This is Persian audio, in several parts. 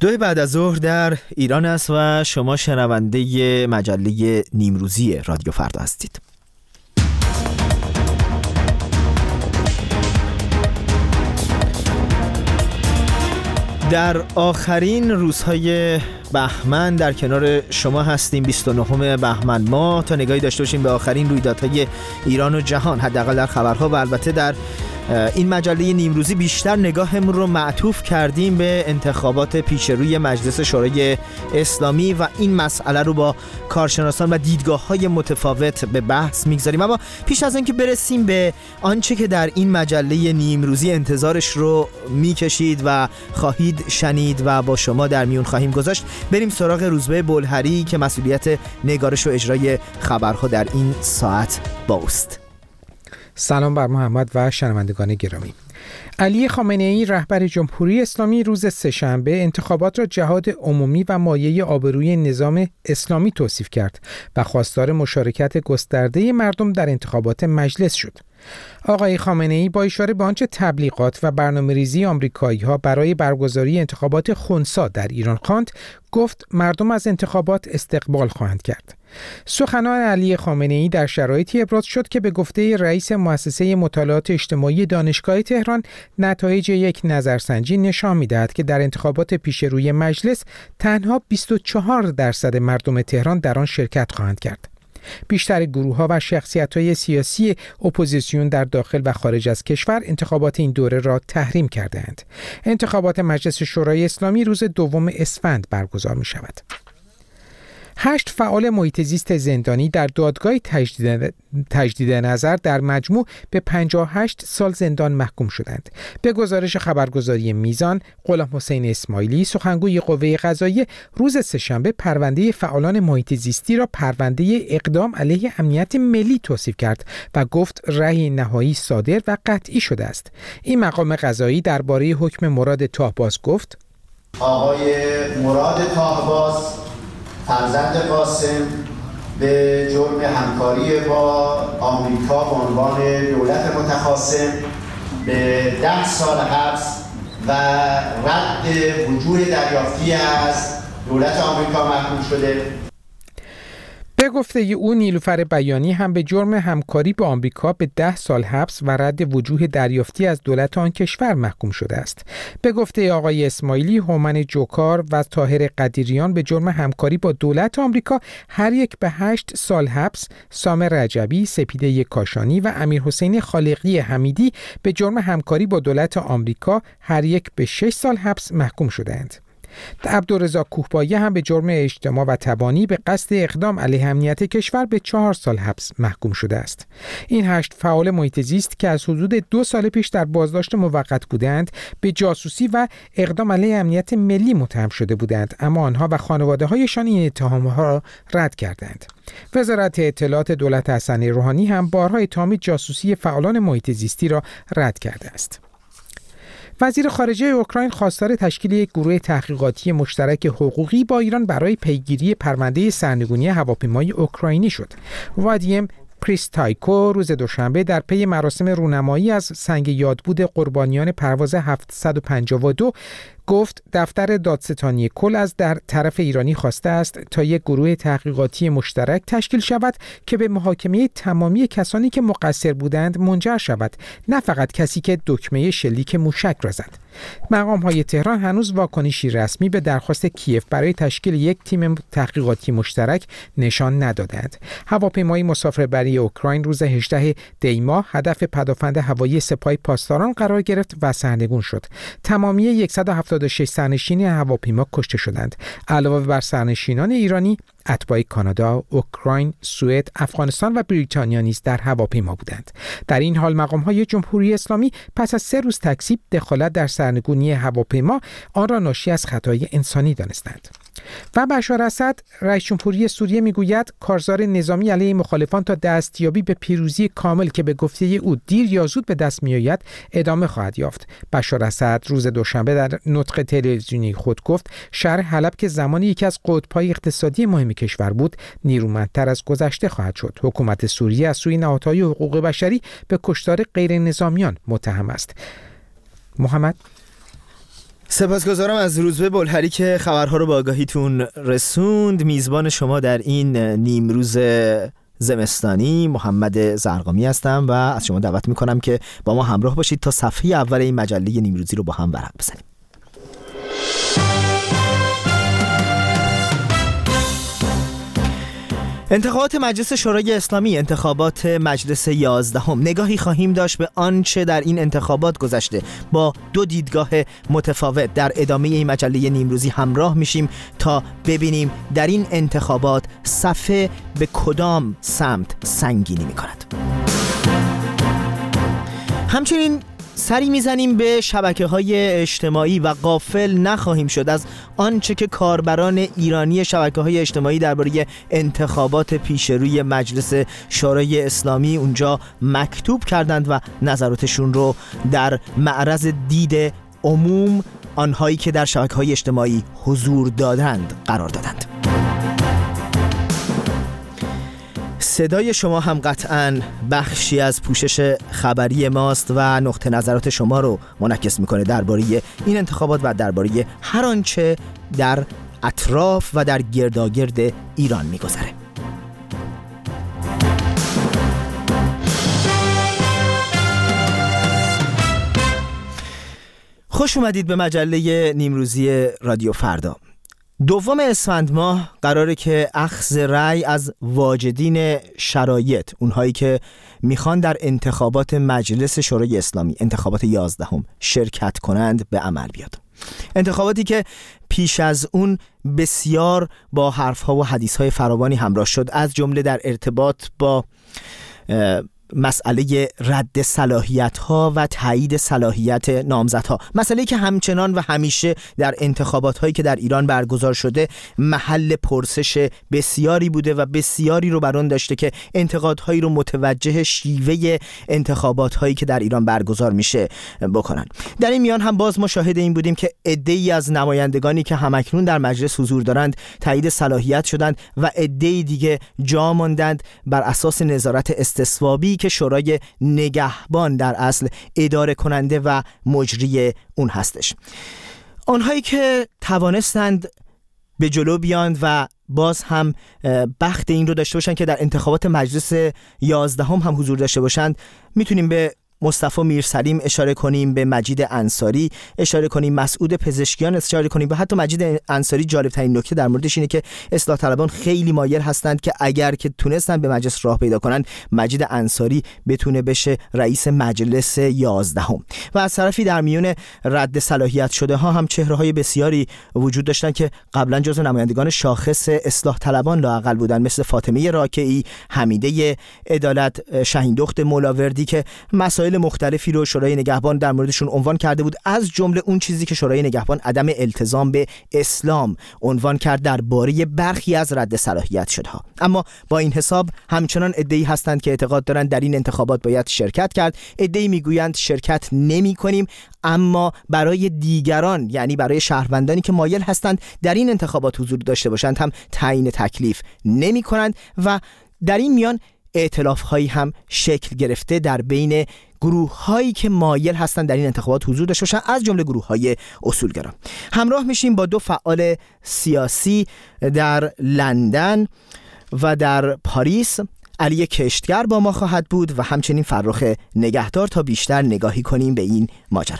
2 بعد از ظهر در ایران است و شما شنونده مجله نیمروزی رادیو فردا هستید. در آخرین روزهای بهمن در کنار شما هستیم. 29 بهمن ماه تا نگاهی داشته باشیم به آخرین رویدادهای ایران و جهان، حداقل در خبرها، و البته در این مجله نیمروزی بیشتر نگاهمون رو معطوف کردیم به انتخابات پیشروی مجلس شورای اسلامی و این مسئله رو با کارشناسان و دیدگاه‌های متفاوت به بحث میگذاریم. اما پیش از اینکه برسیم به آنچه که در این مجله نیمروزی انتظارش رو میکشید و خواهید شنید و با شما در میون خواهیم گذاشت، بریم سراغ روزبه بلهری که مسئولیت نگارش و اجرای خبرها در این ساعت با اوست. سلام بر محمد و شنوندگان گرامی. علی خامنه‌ای رهبر جمهوری اسلامی روز سه‌شنبه انتخابات را جهاد عمومی و مایه آبروی نظام اسلامی توصیف کرد و خواستار مشارکت گسترده مردم در انتخابات مجلس شد. آقای خامنه‌ای با اشاره به آنچه تبلیغات و برنامه‌ریزی آمریکایی‌ها برای برگزاری انتخابات خنثی در ایران خواند، گفت مردم از انتخابات استقبال خواهند کرد. سخنان علی خامنه‌ای در شرایطی ابراز شد که به گفته رئیس مؤسسه مطالعات اجتماعی دانشگاه تهران، نتایج یک نظرسنجی نشان می‌دهد که در انتخابات پیشروی مجلس تنها 24% مردم تهران در آن شرکت خواهند کرد. بیشتر گروه‌ها و شخصیت‌های سیاسی اپوزیسیون در داخل و خارج از کشور انتخابات این دوره را تحریم کرده‌اند. انتخابات مجلس شورای اسلامی روز 2 اسفند برگزار می‌شود. 8 فعال محیط زیست زندانی در دادگاه تجدید نظر در مجموع به 58 سال زندان محکوم شدند. به گزارش خبرگزاری میزان، غلامحسین اسماعیلی، سخنگوی قوه قضاییه، روز سه‌شنبه پرونده فعالان محیط زیستی را پرونده اقدام علیه امنیت ملی توصیف کرد و گفت رأی نهایی صادر و قطعی شده است. این مقام قضایی درباره حکم مراد طاهباز گفت: آقای مراد طاهباز فرزند قاسم به جرم همکاری با آمریکا به عنوان دولت متخاصم به 10 سال حبس و رد وجوه دریافتی از دولت آمریکا محکوم شده. به گفته او، نیلوفر بیانی هم به جرم همکاری با آمریکا به 10 سال حبس و رد وجوه دریافتی از دولت آن کشور محکوم شده است. به گفته آقای اسماعیلی، هومن جوکار و طاهر قدیریان به جرم همکاری با دولت آمریکا هر یک به 8 سال حبس، سام رجبی، سپیده کاشانی و امیرحسین خالقی حمیدی به جرم همکاری با دولت آمریکا هر یک به 6 سال حبس محکوم شده‌اند. عبدالرضا کوهبایی هم به جرم اجتماع و تبانی به قصد اقدام علیه امنیت کشور به 4 سال حبس محکوم شده است. این 8 فعال محیط زیست که از حدود 2 سال پیش در بازداشت موقت بودند، به جاسوسی و اقدام علیه امنیت ملی متهم شده بودند، اما آنها و خانواده‌هایشان این اتهام‌ها را رد کردند. وزارت اطلاعات دولت حسن روحانی هم بارها اتهام جاسوسی فعالان محیط زیستی را رد کرده است. وزیر خارجه اوکراین خواستار تشکیل یک گروه تحقیقاتی مشترک حقوقی با ایران برای پیگیری پرونده سرنگونی هواپیمای اوکراینی شد. وادیم پریستایکو روز دوشنبه در پی مراسم رونمایی از سنگ یادبود قربانیان پرواز 752 گفت دفتر دادستانی کل از در طرف ایرانی خواسته است تا یک گروه تحقیقاتی مشترک تشکیل شود که به محاکمه تمامی کسانی که مقصر بودند منجر شود، نه فقط کسی که دکمه شلیک موشک را زد. مقام‌های تهران هنوز واکنشی رسمی به درخواست کیف برای تشکیل یک تیم تحقیقاتی مشترک نشان ندادند. هواپیمای مسافربری اوکراین روز 18 دی ماه هدف پدافند هوایی سپاه پاسداران قرار گرفت و سرنگون شد. تمامی 176 سرنشین هواپیما کشته شدند. علاوه بر سرنشینان ایرانی، اتباع کانادا، اوکراین، سوئد، افغانستان و بریتانیا نیز در هواپیما بودند. در این حال مقام‌های جمهوری اسلامی پس از 3 روز تکذیب دخالت در سرنگونی هواپیما آن را ناشی از خطای انسانی دانستند. و بشار اسد، رئیس جمهوری سوریه، میگوید کارزار نظامی علیه مخالفان تا دستیابی به پیروزی کامل که به گفته او دیر یا زود به دست میآید ادامه خواهد یافت. بشار اسد روز دوشنبه در نطق تلویزیونی خود گفت شهر حلب که زمانی یکی از قطب‌های اقتصادی مهم کشور بود، نیرومندتر از گذشته خواهد شد. حکومت سوریه از سوی نهادهای حقوق بشری به کشتار غیر نظامیان متهم است. محمد سپاسگزارم از روزبه بلهری که خبرها رو به آگاهیتون رسوند. میزبان شما در این نیمروز زمستانی محمد زرقامی هستم و از شما دعوت میکنم که با ما همراه باشید تا صفحه اول این مجله نیمروزی رو با هم ورق بزنیم. انتخابات مجلس شورای اسلامی، انتخابات مجلس 11، نگاهی خواهیم داشت به آنچه در این انتخابات گذشته با دو دیدگاه متفاوت. در ادامه این مجله نیمروزی همراه میشیم تا ببینیم در این انتخابات صفحه به کدام سمت سنگینی میکند. همچنین سری میزنیم به شبکه‌های اجتماعی و غافل نخواهیم شد از آنچه که کاربران ایرانی شبکه‌های اجتماعی درباره انتخابات پیشروی مجلس شورای اسلامی اونجا مکتوب کردند و نظراتشون رو در معرض دید عموم آنهایی که در شبکه‌های اجتماعی حضور دادند قرار دادند. صدای شما هم قطعاً بخشی از پوشش خبری ماست و نقطه نظرات شما رو منعکس میکنه درباره این انتخابات و درباره هر آنچه در اطراف و در گرداگرد ایران میگذره. خوش اومدید به مجله نیمروزی رادیو فردا. 2 اسفند ماه قراره که اخذ رأی از واجدین شرایط، اونهایی که میخوان در انتخابات مجلس شورای اسلامی، انتخابات 11 شرکت کنند، به عمل بیاد. انتخاباتی که پیش از اون بسیار با حرفها و حدیثهای فراوانی همراه شد، از جمله در ارتباط با مسئله رد صلاحیت‌ها و تایید صلاحیت نامزدها، مسئله‌ای که همچنان و همیشه در انتخابات‌هایی که در ایران برگزار شده محل پرسش بسیاری بوده و بسیاری رو بر آن داشته که انتقادهایی رو متوجه شیوه انتخابات‌هایی که در ایران برگزار میشه بکنن. در این میان هم باز ما شاهد این بودیم که عده‌ای از نمایندگانی که همکنون در مجلس حضور دارند تایید صلاحیت شدند و عده‌ای دیگه جا ماندند بر اساس نظارت استصوابی که شورای نگهبان در اصل اداره کننده و مجری اون هستش. آنهایی که توانستند به جلو بیاند و باز هم بخت این رو داشته باشند که در انتخابات مجلس 11 هم حضور داشته باشند، میتونیم به مصطفی میرسلیم اشاره کنیم، به مجید انصاری اشاره کنیم، مسعود پزشکیان اشاره کنیم. و حتی مجید انصاری جالب ترین نکته در موردش اینه که اصلاح طلبان خیلی مایل هستند که اگر که تونستن به مجلس راه پیدا کنن، مجید انصاری بتونه بشه رئیس مجلس 11. و از طرفی در میون رد صلاحیت شده ها هم چهره های بسیاری وجود داشتن که قبلا جزو نمایندگان شاخص اصلاح طلبان لااقل بودن، مثل فاطمه راکعی، حمیده عدالت، شاهیندخت مولاوردی که مسائل مختلفی رو شورای نگهبان در موردشون عنوان کرده بود، از جمله اون چیزی که شورای نگهبان عدم التزام به اسلام عنوان کرد درباره برخی از رد صلاحیت شدها. اما با این حساب همچنان عده‌ای هستند که اعتقاد دارند در این انتخابات باید شرکت کرد، عده‌ای میگویند شرکت نمی‌کنیم، اما برای دیگران، یعنی برای شهروندانی که مایل هستند در این انتخابات حضور داشته باشند، هم تعیین تکلیف نمی‌کنند. و در این میان ائتلاف‌هایی هم شکل گرفته در بین گروه‌هایی که مایل هستند در این انتخابات حضور داشته باشند، از جمله گروه‌های اصولگرا. همراه میشیم با 2 فعال سیاسی در لندن و در پاریس. علی کشتگر با ما خواهد بود و همچنین فرخ نگهدار تا بیشتر نگاهی کنیم به این ماجرا.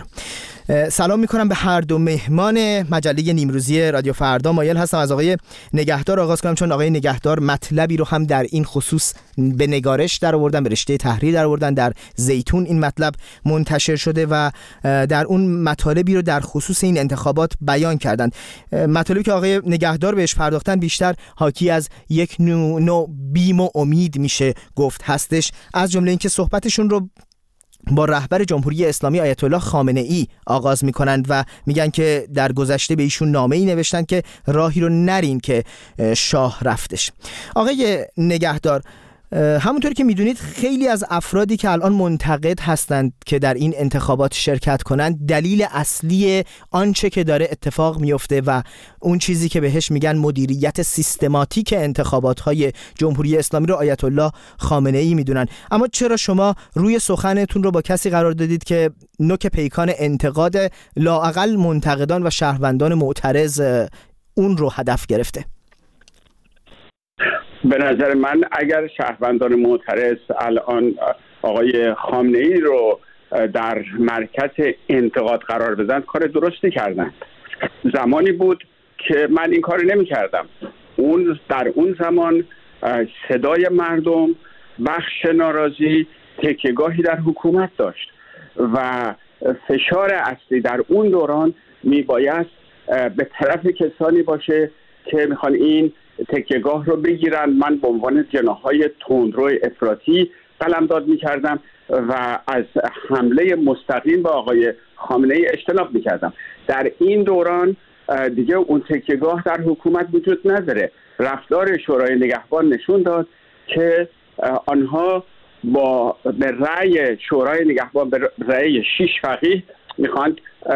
سلام میکنم به هر دو مهمان مجله نیمروزی رادیو فردا. مایل هستم از آقای نگهدار آغاز کنم، چون آقای نگهدار مطلبی رو هم در این خصوص به نگارش در آوردن، به رشته تحریر در آوردن. در زیتون این مطلب منتشر شده و در اون مطالبی رو در خصوص این انتخابات بیان کردند. مطالبی که آقای نگهدار بهش پرداختن بیشتر حاکی از یک نوع بیم و امید میشه گفت هستش، از جمله اینکه صحبتشون رو با رهبر جمهوری اسلامی آیت الله خامنه ای آغاز میکنند و میگن که در گذشته به ایشون نامه‌ای نوشتن که راهی رو نرین که شاه رفتش. آقای نگهدار، همونطور که میدونید خیلی از افرادی که الان منتقد هستند که در این انتخابات شرکت کنند، دلیل اصلی آنچه که داره اتفاق میفته و اون چیزی که بهش میگن مدیریت سیستماتیک انتخابات‌های جمهوری اسلامی رو آیت الله خامنه‌ای میدونن. اما چرا شما روی سخنتون رو با کسی قرار دادید که نوک پیکان انتقاد لااقل منتقدان و شهروندان معترض اون رو هدف گرفته؟ به نظر من اگر شهروندان معترض الان آقای خامنه‌ای رو در مرکز انتقاد قرار بدن، کار درستی کردن. زمانی بود که من این کار نمی کردم. در اون زمان صدای مردم، بخش ناراضی تکیه‌گاهی در حکومت داشت و فشار اصلی در اون دوران می باید به طرف کسانی باشه که میخوان این تکیه‌گاه رو بگیرن. من به عنوان جناح‌های تندرو افراطی قلمداد می‌کردم و از حمله مستقیم به آقای خامنه‌ای اجتناب می‌کردم. در این دوران دیگه اون تکیه‌گاه در حکومت وجود نداره. رفتار شورای نگهبان نشون داد که آنها به رأی شورای نگهبان، به رأی 6 فقیه میخوان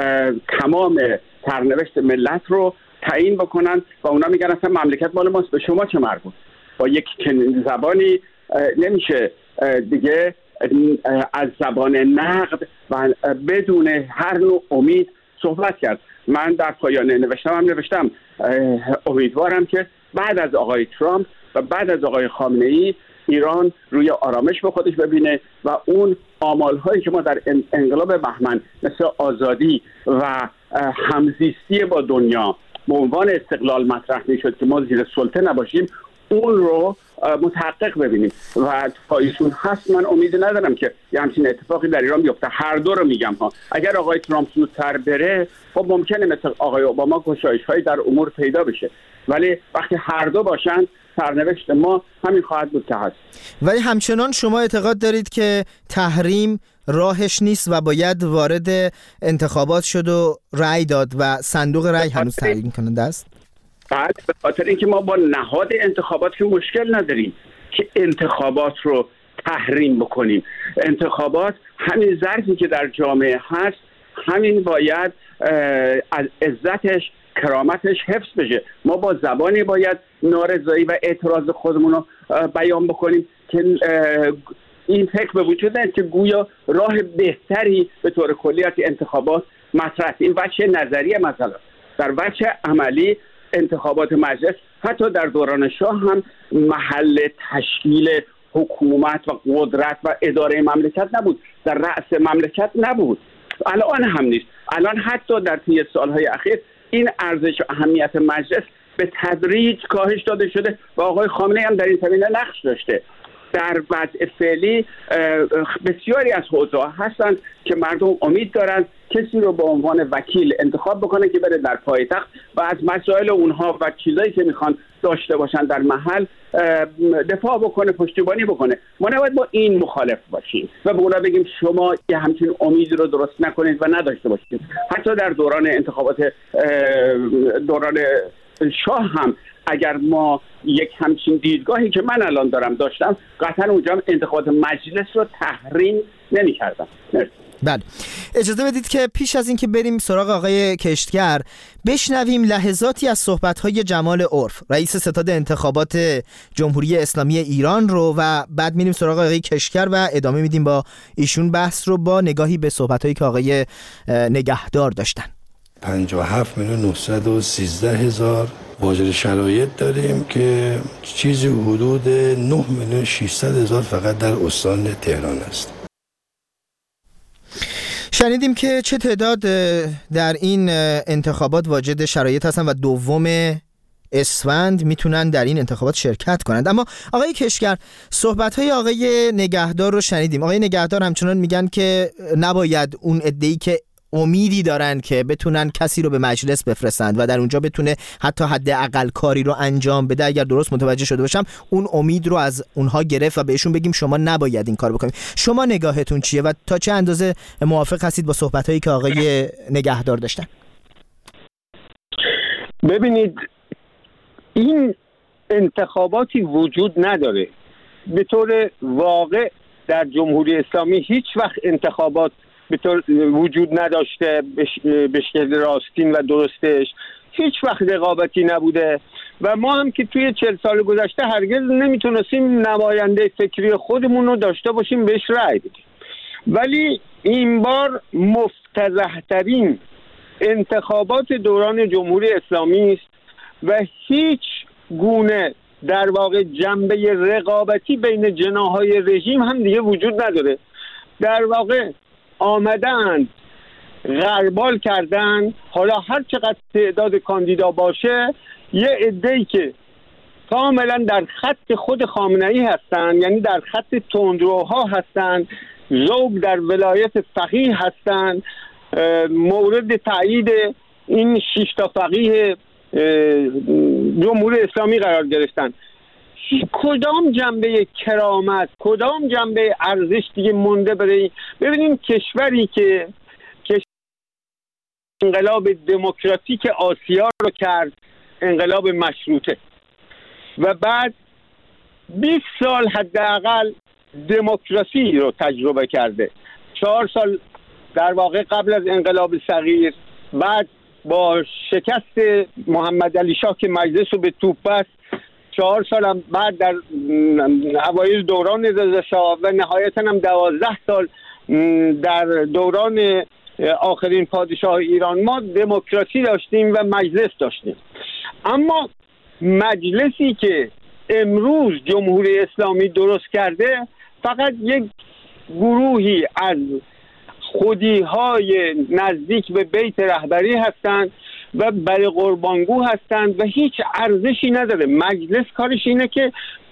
تمام سرنوشت ملت رو تعیین بکنن و اونا میگن اصلا مملکت مال ماست، به شما چه مربوط. با یک زبانی نمیشه دیگه از زبان نقد و بدون هر نوع امید صحبت کرد. من در پایان نوشتم امیدوارم که بعد از آقای ترامپ و بعد از آقای خامنه‌ای ایران روی آرامش به خودش ببینه و اون آمال‌هایی که ما در انقلاب بهمن مثل آزادی و همزیستی با دنیا به عنوان استقلال مطرح می‌شد که ما زیر سلطه نباشیم، اون رو متحقق ببینیم و تا ایشون هست من امید ندارم که یه همچین اتفاقی در ایران بیفته. هر دو رو میگم ها. اگر آقای ترامپ زودتر بره خب ممکنه مثل آقای اوباما گشایش‌هایی در امور پیدا بشه، ولی وقتی هر دو باشن سرنوشت ما همین خواهد بود که هست. ولی همچنان شما اعتقاد دارید که تحریم راهش نیست و باید وارد انتخابات شد و رأی داد و صندوق رأی هنوز تعیین کننده است؟ بعد به خاطر اینکه ما با نهاد انتخابات که مشکل نداریم که انتخابات رو تحریم بکنیم. انتخابات همین ظرفی که در جامعه هست، همین باید از عزتش، کرامتش حفظ بشه. ما با زبانی باید نارضایی و اعتراض خودمون رو بیان بکنیم که این فکر به وجود نیست که گویا راه بهتری به طور کلی از انتخابات مطرح است. این وجه نظریه مثلا. در وجه عملی انتخابات مجلس حتی در دوران شاه هم محل تشکیل حکومت و قدرت و اداره مملکت نبود، در رأس مملکت نبود. الان هم نیست. الان حتی در طی سالهای اخیر این ارزش و اهمیت مجلس به تدریج کاهش داده شده و آقای خامنه‌ای هم در این زمینه نقش داشته. در وضع فعلی بسیاری از حوزه‌ها هستند که مردم امید دارند کسی رو به عنوان وکیل انتخاب بکنه که بره در پایتخت و از مسائل اونها و چیزایی که میخوان داشته باشن در محل دفاع بکنه، پشتیبانی بکنه. ما نباید با این مخالف باشیم و به اونا بگیم شما یه همچین امیدی رو درست نکنید و نداشته باشید. حتی در دوران انتخابات دوران شاه هم اگر ما یک همچین دیدگاهی که من الان دارم داشتم، قطعا اونجا انتخابات مجلس رو تحریم نمی‌کردم. بله، اجازه بدید که پیش از این که بریم سراغ آقای کشتگر بشنویم لحظاتی از صحبت‌های جمال عرف، رئیس ستاد انتخابات جمهوری اسلامی ایران رو، و بعد میریم سراغ آقای کشتگر و ادامه میدیم با ایشون بحث رو با نگاهی به صحبت‌هایی که آقای نگهدار داشتن. 57,913,000 واجد شرایط داریم که چیزی حدود 9,600,000 فقط در استان تهران است. شنیدیم که چه تعداد در این انتخابات واجد شرایط هستن و 2 اسفند میتونن در این انتخابات شرکت کنند. اما آقای کشتگر، صحبت‌های آقای نگهدار رو شنیدیم. آقای نگهدار همچنان میگن که نباید اون عده‌ای که امیدی دارن که بتونن کسی رو به مجلس بفرستند و در اونجا بتونه حتی حداقل کاری رو انجام بده، اگر درست متوجه شده باشم اون امید رو از اونها گرفت و بهشون بگیم شما نباید این کار بکنید. شما نگاهتون چیه و تا چه اندازه موافق هستید با صحبت‌هایی که آقای نگهدار داشتن؟ ببینید، این انتخاباتی وجود نداره به طور واقع در جمهوری اسلامی هیچ وقت انتخابات به طور وجود نداشته به شکل راستین و درستش، هیچ وقت رقابتی نبوده و ما هم که توی 40 سال گذشته هرگز نمیتونستیم نماینده فکری خودمون رو داشته باشیم بهش رأی بدیم. ولی این بار مفتضح‌ترین انتخابات دوران جمهوری اسلامی است و هیچ گونه در واقع جنبه رقابتی بین جناح‌های رژیم هم دیگه وجود نداره. در واقع آمدن غربال کردن، حالا هر چقدر تعداد کاندیدا باشه یه عده‌ای که کاملا در خط خود خامنه‌ای هستن، یعنی در خط تندروها هستن، ذوق در ولایت فقیه هستن، مورد تایید این 6 تا فقیه جمهوری اسلامی قرار گرفتن. کدام جنبه کرامت، کدام جنبه ارزش دیگه مونده برای ببینیم کشوری که انقلاب دموکراتیک آسیا رو کرد، انقلاب مشروطه، و بعد 20 سال حداقل دموکراسی رو تجربه کرده. 4 سال در واقع قبل از انقلاب صغیر، بعد با شکست محمد علی شاه که مجلس رو به توپ بست، 4 سال هم بعد در اوایل دوران رضا شاه و نهایتاً هم 12 سال در دوران آخرین پادشاه ایران ما دموکراسی داشتیم و مجلس داشتیم. اما مجلسی که امروز جمهوری اسلامی درست کرده فقط یک گروهی از خودی‌های نزدیک به بیت رهبری هستند و برای قربانگو هستند و هیچ ارزشی نداره. مجلس کارش اینه که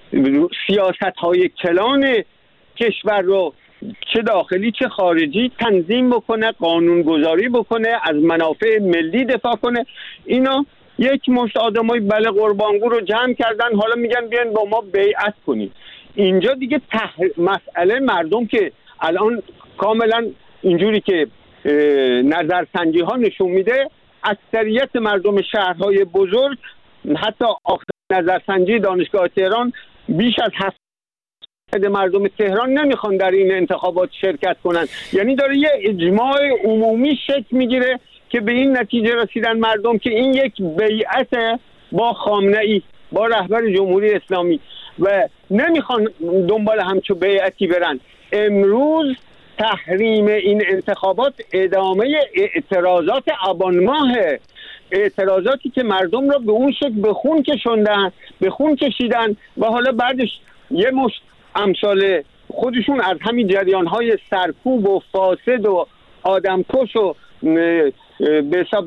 سیاست‌های کلان کشور رو چه داخلی چه خارجی تنظیم بکنه، قانونگذاری بکنه، از منافع ملی دفاع کنه. اینا یک مشت آدمای بله قربانگو رو جمع کردن، حالا میگن بیان با ما بیعت کنید. اینجا دیگه مسئله مردم که الان کاملا اینجوری که نظرسنجی ها نشون میده، اکثریت مردم شهرهای بزرگ، حتی آخر نظرسنجی دانشگاه تهران، بیش از 7% مردم تهران نمیخوان در این انتخابات شرکت کنن. یعنی داره یه اجماع عمومی شکل میگیره که به این نتیجه رسیدن مردم که این یک بیعت با خامنه‌ای، با رهبر جمهوری اسلامی، و نمیخوان دنبال همچو بیعتی برن. امروز تحریم این انتخابات ادامه اعتراضات آبان ماه، اعتراضاتی که مردم را به اون شکل به خون کشوندن، به خون کشیدن و حالا بعدش یه مشت امثال خودشون از همین جریان‌های سرکوب و فاسد و آدمکش و به حساب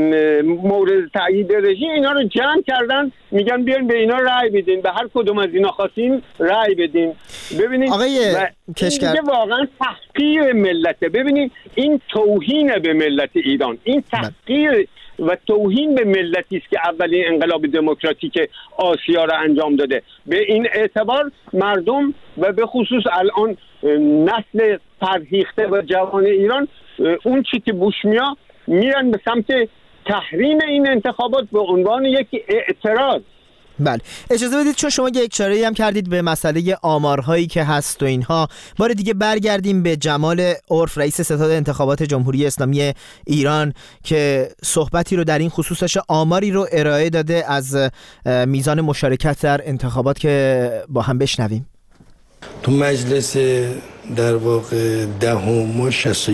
مورد تأیید رژیم اینا رو جمع کردن، میگن بیاین به اینا رأی بدین، به هر کدوم از اینا خواستین رأی بدین. ببینید آقای کشکر، این واقعا تحقیر ملته. ببینید این توهین به ملت ایران، این تحقیر و توهین به ملتی است که اولین انقلاب دموکراتیک آسیا را انجام داده. به این اعتبار مردم و به خصوص الان نسل فرهیخته و جوان ایران اون چی که بوش میاد میرن به سمت تحریم این انتخابات به عنوان یک اعتراض. بله، اجازه بدید چون شما یک اشاره‌ای هم کردید به مسئله آمارهایی که هست و اینها، بار دیگه برگردیم به جمال عرف، رئیس ستاد انتخابات جمهوری اسلامی ایران، که صحبتی رو در این خصوص داشته، آماری رو ارائه داده از میزان مشارکت در انتخابات که با هم بشنویم. تو مجلس در واقع دهم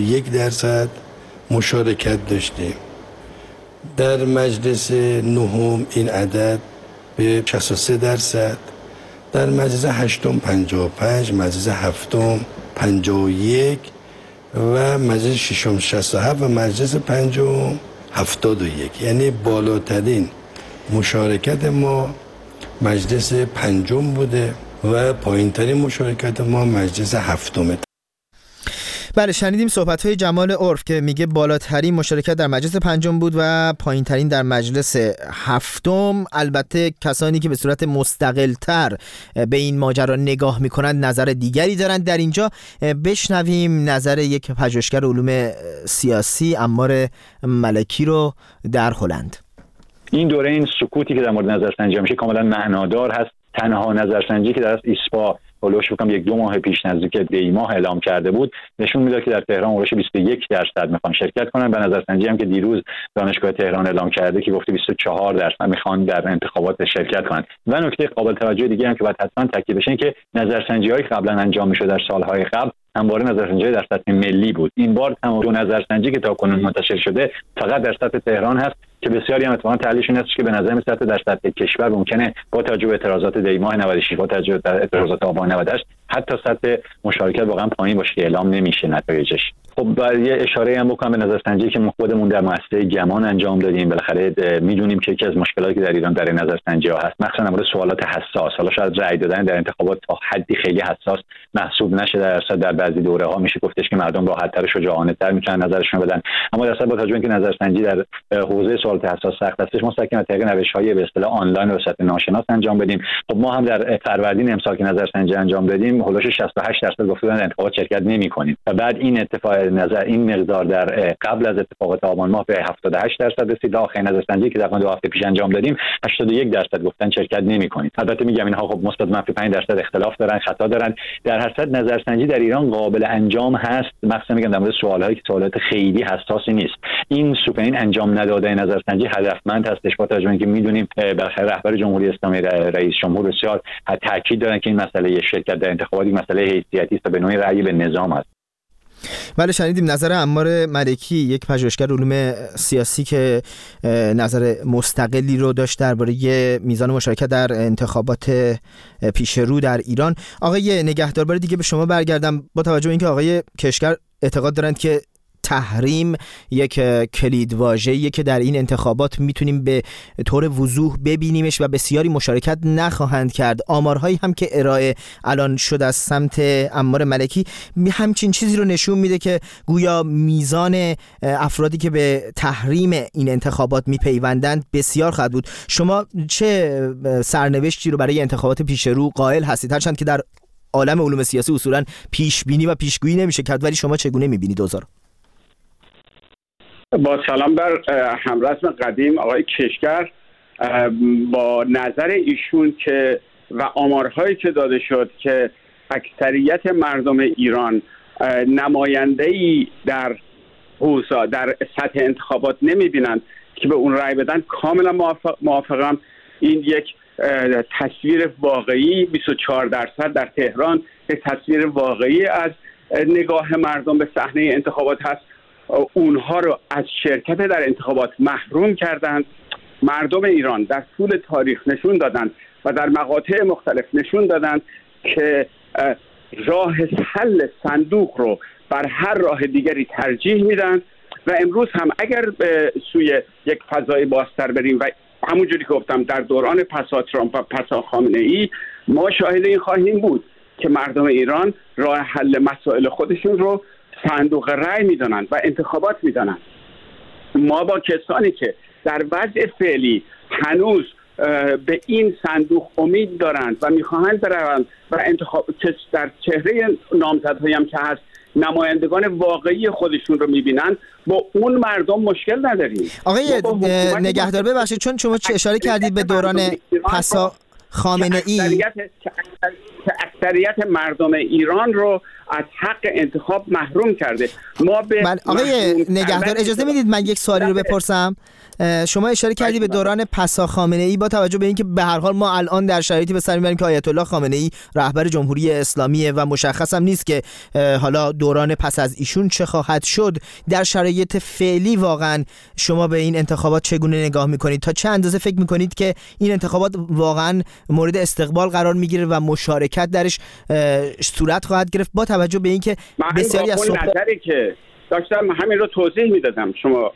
61% مشارکت داشتیم، در مجلس نهم این عدد به 63%، در مجلس هشتم 55%، مجلس هفتم 51% و مجلس ششم 67% و مجلس پنجم 71%. یعنی بالاترین مشارکت ما مجلس پنجم بوده و پایینترین مشارکت ما مجلس هفتم. بله، شنیدیم صحبت‌های جمال عرف که میگه بالاترین مشارکت در مجلس پنجم بود و پایینترین در مجلس هفتم. البته کسانی که به صورت مستقل‌تر به این ماجرا نگاه میکنند نظر دیگری دارند. در اینجا بشنویم نظر یک پژوهشگر علوم سیاسی، عمار ملکی رو در هلند. این دوره این سکوتی که در مورد نظرسنجی میشه کاملا معنادار هست. تنها نظرسنجی که در ایسپا هولوش بکنم 1-2 ماه پیش نزدیک دی ماه اعلام کرده بود، نشون میداد که در تهران هولوش 21% میخوان شرکت کنن. به نظرسنجی هم که دیروز دانشگاه تهران اعلام کرده که گفته 24% میخوان در انتخابات شرکت کنن. و نکته قابل توجه دیگه هم که باید حتما تاکید بشه که نظرسنجی‌های قبلا انجام میشد در سالهای قبل همواره نظرسنجی در سطح ملی بود. این بار تمام نظرسنجی که تاکنون منتشر شده فقط در سطح تهران هست که بسیاری هم اتفاقا تحلیلشون هست که به نظر میاد در سطح کشور ممکنه با توجه به اعتراضات دی ماه 96 با توجه به اعتراضات آبان 98 حتی سطح مشارکت واقعا پایین باشه که اعلام نمیشه نتایجش. خب یه اشاره هم بکنم به نظرسنجی که خودمون در مؤسسه گمان انجام دادیم. بالاخره میدونیم که یکی از مشکلاتی که در ایران در نظرسنجی‌ها هست مخصوصا در مورد سوالات حساس، حالا شاید رأی دادن در انتخابات تا حدی خیلی حساس محسوب نشه، در بعضی دوره‌ها میشه گفتش که مردم راحت‌تر و شجاعانه‌تر میتونن نظرشون بدن، اما در اصل با توجه به اینکه نظرسنجی در حوزه سوالات حساس سخت است، مستقیما طریق روش‌های به اصطلاح آنلاین و سطح ناشناس انجام بدیم. خب ما هم در فروردین امسال که نظرسنجی انجام دادیم هولوش 68% گفتن در انتخابات شرکت نمی‌کنیم و بعد این اتفاق نظر این مقدار در قبل از اتفاقات آبان ماه به 78% رسید. آخرین نظرسنجی که تقریبا 2 هفته پیش انجام دادیم 81% گفتن شرکت نمی‌کنید. البته میگم اینها خب مثبت منفی 5% اختلاف دارن، خطا دارن. در هر صورت نظرسنجی در ایران قابل انجام هست، مثلا میگم در مورد سوالایی که سوالات خیلی حساسی نیست. این سوپرین انجام نداده نظرسنجی هدفمند هستش با توجه به اینکه میدونیم بالاخره رهبر جمهوری اسلامی رئیس جمهور بسیار تاکید دارن که این مسئله شرکت در انتخابات مسئله حیثیتی است و به نوعی رأی به نظام است. بله شنیدیم نظر عمار ملکی، یک پژوهشگر علوم سیاسی که نظر مستقلی رو داشت درباره میزان مشارکت در انتخابات پیش رو در ایران. آقای نگهدار بار دیگه به شما برگردم. با توجه به اینکه آقای کشگر اعتقاد دارند که تحریم یک کلیدواژه‌ایه که در این انتخابات میتونیم به طور وضوح ببینیمش و بسیاری مشارکت نخواهند کرد، آمارهایی هم که ارائه الان شد از سمت عمار ملکی همچین چیزی رو نشون میده که گویا میزان افرادی که به تحریم این انتخابات میپیوندند بسیار خواهد بود. شما چه سرنوشتی رو برای انتخابات پیش رو قائل هستید؟ هرچند که در عالم علوم سیاسی اصولا پیش بینی و پیشگویی نمیشه کرد، ولی شما چگونه میبینید اوضاع رو؟ با سلام بر همرسم قدیم آقای کشگر، با نظر ایشون که و آمارهایی که داده شد که اکثریت مردم ایران نماینده‌ای در حوزه در سطح انتخابات نمی‌بینند که به اون رأی بدن، کاملا موافقم. این یک تصویر واقعی 24% در تهران یک تصویر واقعی از نگاه مردم به صحنه انتخابات هست. اونها رو از شرکت در انتخابات محروم کردند. مردم ایران در طول تاریخ نشون دادند و در مقاطع مختلف نشون دادند که راه حل صندوق رو بر هر راه دیگری ترجیح میدن و امروز هم اگر به سوی یک فضای بازتر بریم و همونجوری که گفتم در دوران پسا ترامپ و پسا خامنه ای ما شاهد این خواهیم بود که مردم ایران راه حل مسائل خودشون رو صندوق رأی میدانند و انتخابات میدانند. ما با کسانی که در وضع فعلی هنوز به این صندوق امید دارند و میخواهند بروند و انتخاب در چهره نامزدهایی هم که هست نمایندگان واقعی خودشون رو میبینند، با اون مردم مشکل نداریم. آقای نگهدار ببخشید چون شما اشاره کردید به دوران پسا خامنه ای که اکثریت مردم ایران رو از حق انتخاب محروم کرده. ما به آقای نگهدار اجازه میدید من یک سوالی رو بپرسم؟ شما اشاره کردی به دوران پسا خامنه ای، با توجه به اینکه به هر حال ما الان در شرایطی به سر میبریم که آیت الله خامنه ای رهبر جمهوری اسلامیه و مشخص هم نیست که حالا دوران پس از ایشون چه خواهد شد، در شرایط فعلی واقعا شما به این انتخابات چگونه نگاه میکنید؟ تا چه اندازه فکر میکنید که این انتخابات واقعا مورد استقبال قرار میگیره و مشارکت درش صورت خواهد گرفت، با توجه به اینکه بسیاری از نظری که داشتم همین رو توضیح میدادم، شما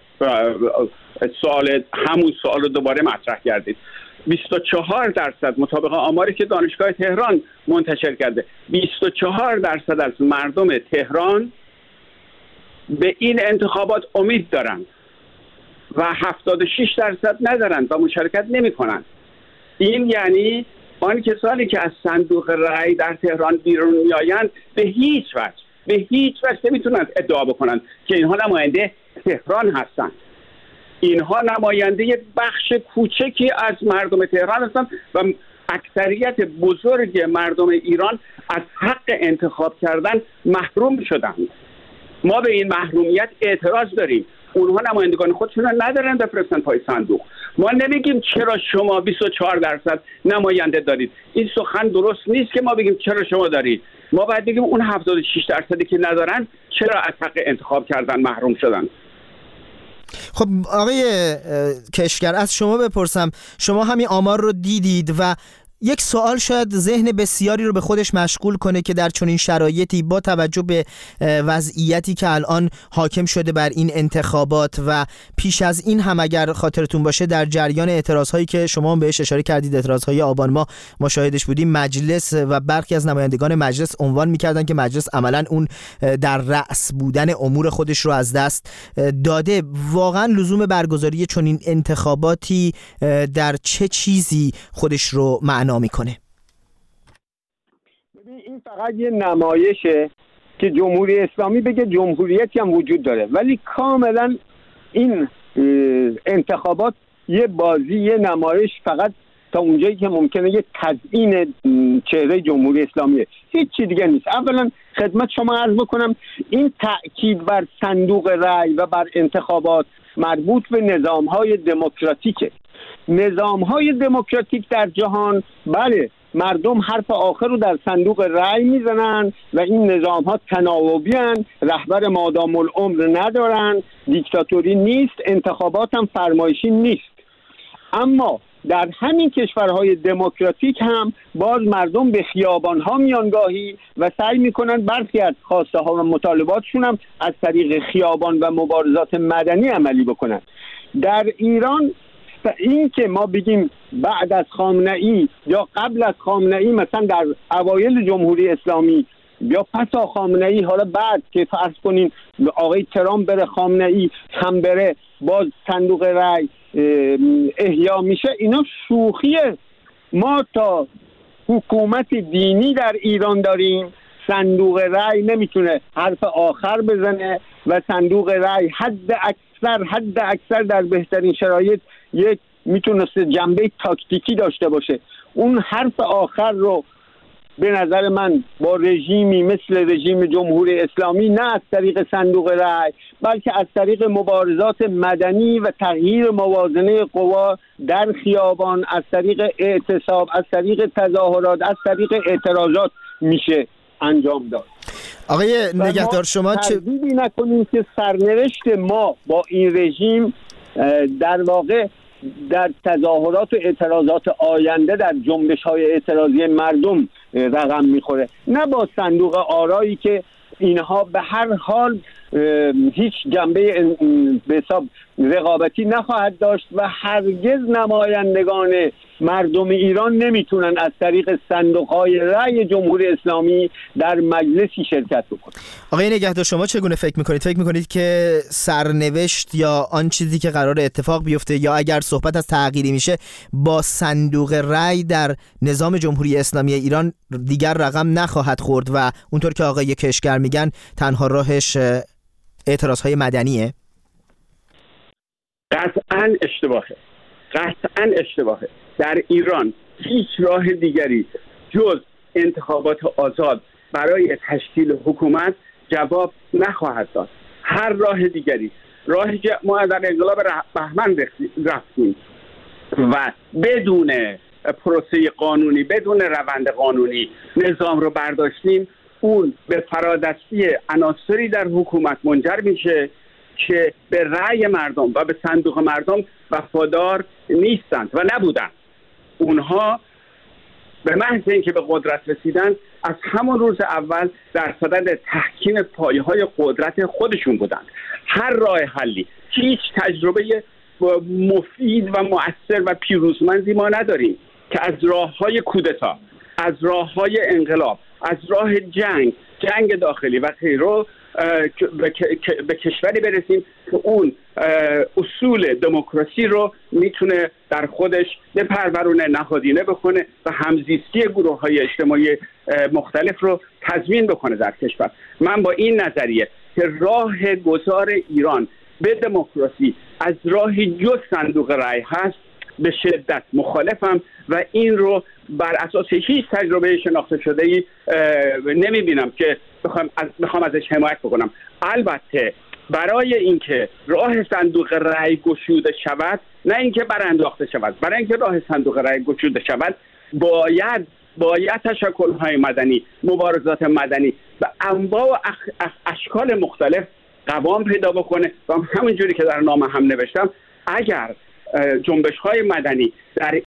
همون سوال رو دوباره مطرح کردید. 24% مطابق آماری که دانشگاه تهران منتشر کرده، 24% از مردم تهران به این انتخابات امید دارند و 76% ندارند و مشارکت نمی کنند. این یعنی آن کسانی که از صندوق رأی در تهران بیرون میآیند به هیچ وجه نمیتونند ادعا بکنند که اینها نماینده تهران هستند. اینها نماینده بخش کوچکی از مردم تهران هستند و اکثریت بزرگ مردم ایران از حق انتخاب کردن محروم شدند. ما به این محرومیت اعتراض داریم. اونها نمایندگان خودشون رو ندارن بفرستن پای صندوق. ما نمیگیم چرا شما 24% نماینده دارید. این سخن درست نیست که ما بگیم چرا شما دارید. ما باید بگیم اون 76% که ندارن چرا از حق انتخاب کردن محروم شدن. خب آقای کشگر، از شما بپرسم، شما همین آمار رو دیدید و یک سوال شاید ذهن بسیاری رو به خودش مشغول کنه که در چنین شرایطی با توجه به وضعیتی که الان حاکم شده بر این انتخابات و پیش از این هم اگر خاطرتون باشه در جریان اعتراضهایی که شما بهش اشاره کردید، اعتراضهای آبان ماه ما شاهدش بودیم، مجلس و برخی از نمایندگان مجلس عنوان می‌کردن که مجلس عملاً اون در رأس بودن امور خودش رو از دست داده. واقعاً لزوم برگزاری چنین انتخاباتی در چه چیزی خودش رو معنا میکنه؟ ببین این فقط یه نمایشه که جمهوری اسلامی بگه جمهوریتی هم وجود داره، ولی کاملا این انتخابات یه بازی، یه نمایش فقط تا اونجایی که ممکنه یه تزیین چهره جمهوری اسلامیه، هیچ چی دیگه نیست. اولا خدمت شما عرض بکنم این تأکید بر صندوق رأی و بر انتخابات مربوط به نظام‌های دموکراتیکه. نظام‌های دموکراتیک در جهان، بله، مردم حرف آخر رو در صندوق رأی میزنن و این نظام‌ها تناوبی هستند، رهبر مادام العمر ندارن، دیکتاتوری نیست، انتخابات هم فرمایشی نیست. اما در همین کشورهای دموکراتیک هم باز مردم به خیابان‌ها میان گاهی و سعی میکنن برخی از خواسته ها و مطالباتشون هم از طریق خیابان و مبارزات مدنی عملی بکنن. در ایران این که ما بگیم بعد از خامنه‌ای یا قبل از خامنه‌ای، مثلا در اوایل جمهوری اسلامی یا پس از خامنه‌ای، حالا بعد که فرض کنین آقای ترامپ بره خامنه‌ای هم بره باز صندوق رأی احیا میشه، اینا شوخیه. ما تا حکومت دینی در ایران داریم، صندوق رأی نمیتونه حرف آخر بزنه و صندوق رأی حد اکثر در بهترین شرایط یک میتونسته جنبه تاکتیکی داشته باشه. اون حرف آخر رو به نظر من با رژیمی مثل رژیم جمهوری اسلامی نه از طریق صندوق رأی بلکه از طریق مبارزات مدنی و تغییر موازنه قوا در خیابان، از طریق اعتصاب، از طریق تظاهرات، از طریق اعتراضات میشه انجام داد. آقای نگهدار شما تردیدی نکنیم که سرنوشت ما با این رژیم در واقع در تظاهرات و اعتراضات آینده در جنبش‌های اعتراضی مردم رقم میخوره، نه با صندوق آرایی که اینها به هر حال هیچ جنبه به حساب رقابتی نخواهد داشت و هرگز نمایندگان مردم ایران نمیتونن از طریق صندوق‌های رأی جمهوری اسلامی در مجلسی شرکت بکنن. آقای نگهدار شما چگونه فکر میکنید؟ فکر میکنید که سرنوشت یا آن چیزی که قرار اتفاق بیفته یا اگر صحبت از تغییری میشه با صندوق رأی در نظام جمهوری اسلامی ایران دیگر رقم نخواهد خورد و اونطور که آقای کشگر میگن تنها راهش اعتراضهای مدنیه؟ قطعاً اشتباهه. در ایران هیچ راه دیگری جز انتخابات آزاد برای تشکیل حکومت جواب نخواهد داد. هر راه دیگری، ما در انقلاب بهمن رفتیم و بدون پروسه قانونی، بدون روند قانونی نظام رو برداشتیم، اون به فرادستی عناصری در حکومت منجر میشه که به رأی مردم و به صندوق مردم وفادار نیستند و نبودند. اونها به محض اینکه به قدرت رسیدن از همون روز اول در صدد تحکیم پایه‌های قدرت خودشون بودند. هر راه حلی، هیچ تجربه مفید و مؤثر و پیروزمندی ما نداریم که از راه‌های کودتا، از راه‌های انقلاب، از راه جنگ داخلی و غیره به کشوری برسیم که اون اصول دموکراسی رو میتونه در خودش بپرورونه، نهادینه بکنه و همزیستی گروه‌های اجتماعی مختلف رو تضمین بکنه در کشور. من با این نظریه که راه گذار ایران به دموکراسی از راه جز صندوق رأی هست به شدت مخالفم و این رو بر اساس هیچ تجربه شناخته شده‌ای نمی‌بینم که بخوام ازش حمایت بکنم. البته برای اینکه راه صندوق رأی گشوده شود، نه اینکه برانداخته شود، برای اینکه راه صندوق رأی گشوده شود باید تشکل‌های مدنی، مبارزات مدنی و انواع و اشکال مختلف قوام پیدا بکنه و همونجوری که در نامه هم نوشتم، اگر جنبش‌های مدنی در